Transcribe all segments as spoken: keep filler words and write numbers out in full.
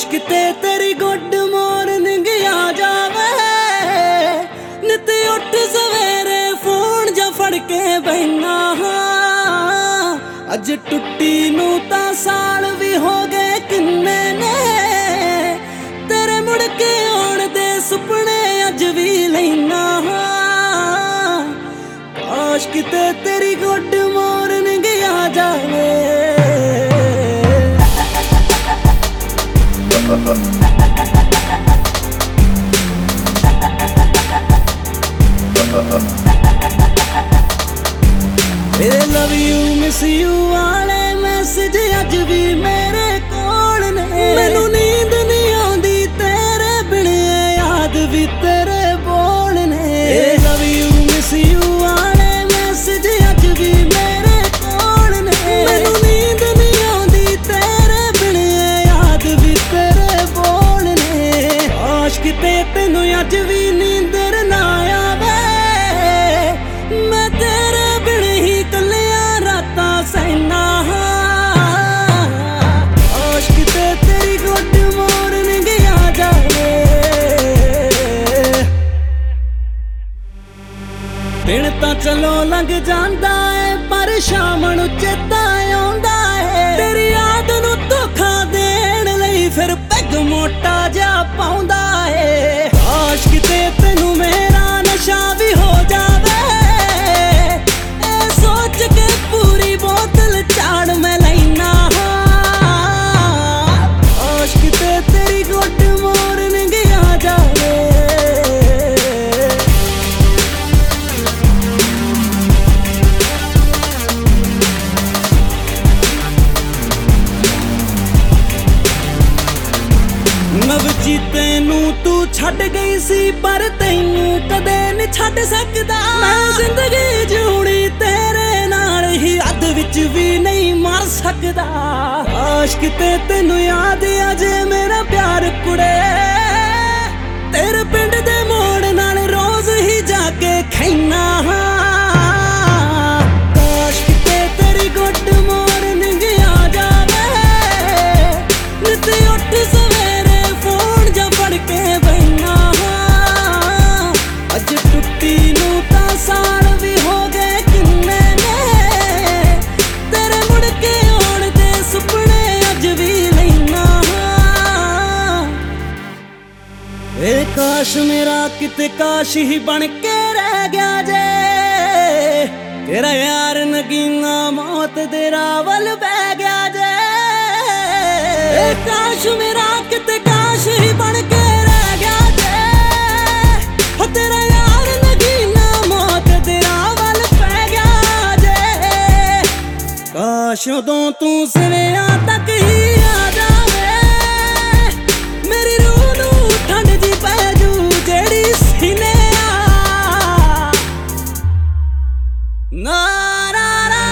काश किते तेरी गुड मॉर्निंग आ जावे, नित उठ सवेरे फोन जा फड़ के बहना। अज टुट्टी नू तां साल भी हो गए किन्ने ने, तेरे मुड़ के आउण दे सुपने अज भी लैना। काश किते तेरी गुड मॉर्निंग आ जावे। मेरे लव यू मिस यू वाले मैसेज अज भी मेरे कोल ने। मैनू नींद नहीं आउंदी तेरे बिन, याद भी तेरे बोल ने। मेरे लव यू मिस यू वाले मैसेज अज भी मेरे कोल ने। मैनू नींद नहीं आउंदी तेरे बिन, याद भी तेरे बोल ने। काश किते तैनू अज भी नींदर ना आवे, मैं तेरे बिन ही कलियां रातां सहना। काश किते तेरी गुड मॉर्निंग आ जावे। दिन तां चलो लंघ जांदा है पर शाम नूं चेता आउंदा है। तेरी याद नूं धोखा देण लई फिर पैग मोटा जा पाउंदा है। काश किते तैनू मेरा नशा भी हो जावे, ए सोच के पूरी बोतल चाड़ मैं लैना। काश किते तेरी गुड मॉर्निंग आ जावे। नवजी तैनू तू छड़ गई सी पर तैनू कदे नहीं छड़ सकदा। मैं जिंदगी जूनी तेरे नाल ही अद विच भी नहीं मर सकदा। काश किते तैनू याद आ जे मेरा प्यार कुड़े, तेरे पिंड दे मोड़ नाल रोज ही जाके खैना। काश किते तेरी गुड मॉर्निंग आ जावे, नित उठ सवेरे फोन जा फड़ के बहना। अज टुट्टी नू तां साल भी हो गए किन्ने ने, तेरे मुड़ के आउण दे सुपने अज भी लैना। ए काश मेरा किते काश ही बन के रह गया जे, तेरा यार नगीना मौत दे रावल बह गया जे। ए काश मेरा किते काश ही बन के रह गया जे, हो तेरा यार नगीना मौत दे रावल बह गया जे। काश उदों तू सवेरा तक ही आ जावे, मेरी रूह नूं ठंड जी पै जू जेड़ी सीने आ। ना ना ना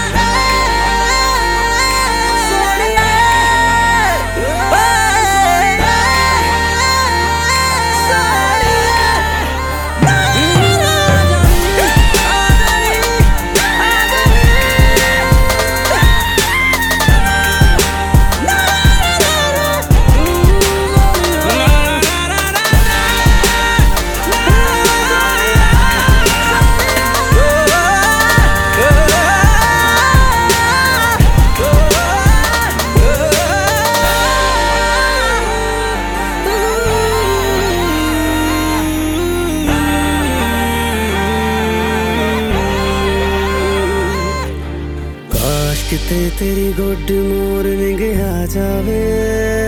सोनिया किते तेरी गुड मॉर्निंग आ जावे।